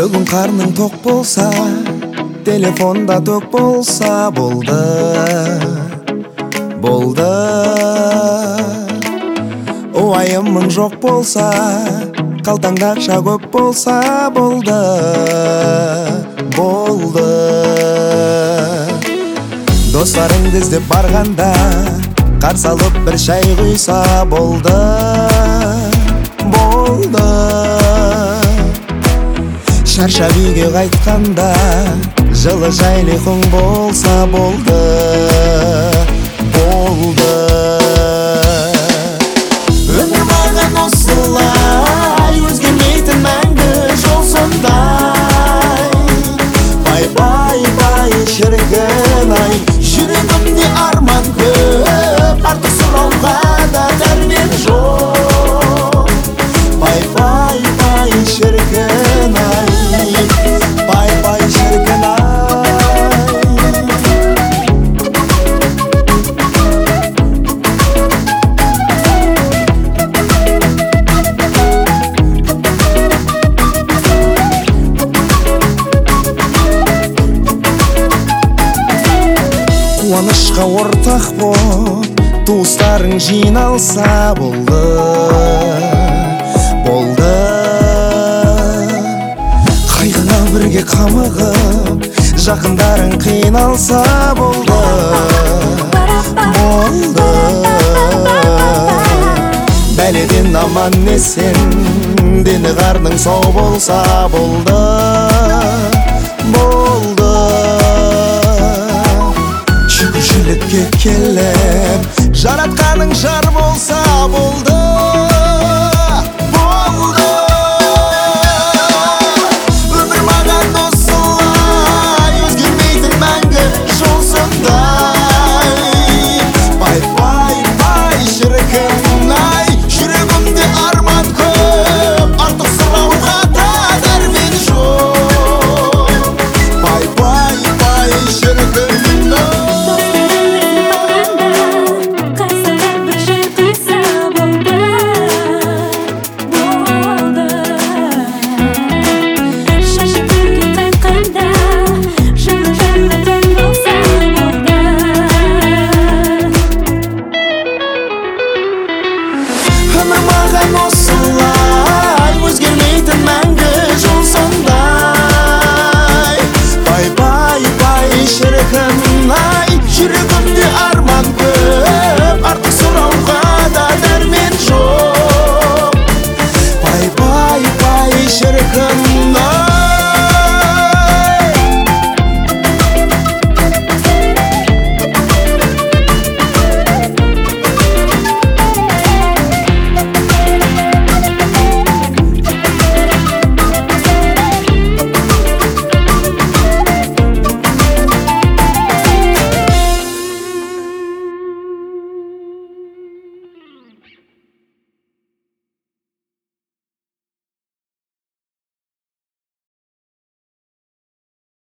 Бүгін қарның тоқ болса, телефонда тоқ болса болды. Уайымың жоқ болса, қалтаңда ақша көп болса болды. Достарыңды іздеп барғанда, қарсы алып бір шай құйса болды. Шаршап үйге қайтқанда, жылы жайлы құң болса болды. Өмір маған осылай, өзгермейтін мәңгі жол сондай. Бай шіркін ай, жүрегімде арман көп, артық сұрауға да дәрмен жоқ. Бай шіркін ай, бай шіркін ай. Қуанышқа ортақ боп, туыстарың жиналса болды. Қайғыңа бірге қамығып, жақындарың қиналса болды. Бәледен аман есен, дені қарның сау болса болды. Шүкіршілікке келіп, жаратқаның жар болса болды. Өмір маған осылай, өзгермейтін мәңгі жол сондай. Бай шіркін ай, жүрегімде арман көп, артық сұрауға да дәрмен жоқ. Бай шіркін ай. Өмір маған осылай, өзгермейтін мәңгі жол сондай. Бай шіркін ай, жүрегім